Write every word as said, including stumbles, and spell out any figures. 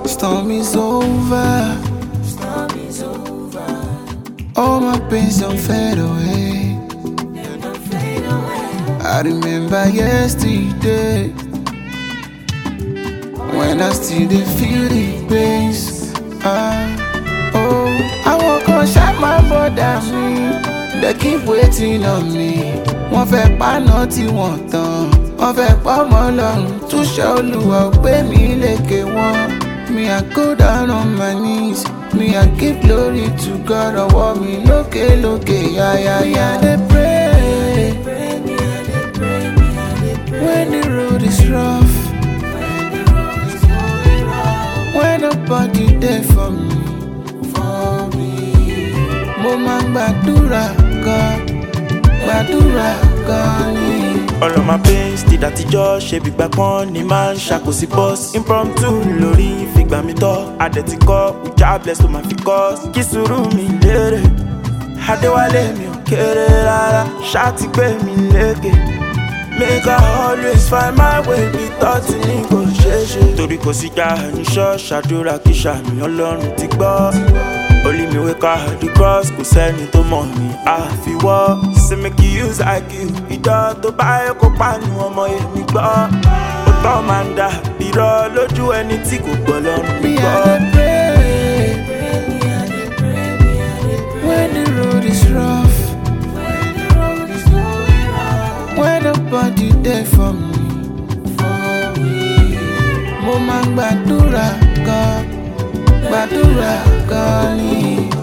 Storm is over. Storm is over. All my pains don't fade away. They don't fade away. I remember yesterday when I still dey feel the pains. Ah, oh, I walk on shine my bother me. They keep waiting on me. Wọ́n fẹ́ paná tí wọ́n tán. Wọ́n fẹ́ pa ọmọ lọ́rùn. Túṣe Olúwa ò gbé mi lékè wọn. Me I go down on my knees. Me I give glory to God. Ọwọ́ mi lókè lókè yáyáyá. They pray. When the road is rough. When nobody there for me. For me. Mo máa ń gbàdúrà gan. Gbàdúrà gan ni. All of my pains ti dàtijọ́ ṣe bí gbà pọ́n ni máa ń ṣàkóso boss. Impromptu lórí fìgbà mi tọ́ adẹ̀tí kọ́ ìjà bless tó máa fi kọ́. Kí sùúrù mi lérè Adéwálé mi ò kéré rárá ṣáàtì gbé mi lékè. Make I always find my way bí tọ́tí ní kò ṣeé ṣe. Torí kò sí jà ní ṣọ́ọ̀ṣì àdúrà kí ṣàmì Ọlọ́run ti gbọ́. Only me wake up the cross, kò sẹ́ni tó mọ̀ mí àfiwọ́. Say make you use I Q, ìjọ tó bá yẹ kó pàánù ọmọ èmi gbọ́. Ó tọ́ máa ń dà irọ́ lójú ẹni tí kò gbọ́ lọ́rùn Me gbọ́. I dey pray. When the road is rough. When nobody there for me. Mo máa ń gbàdúrà gan. Gbàdúrà gan ni.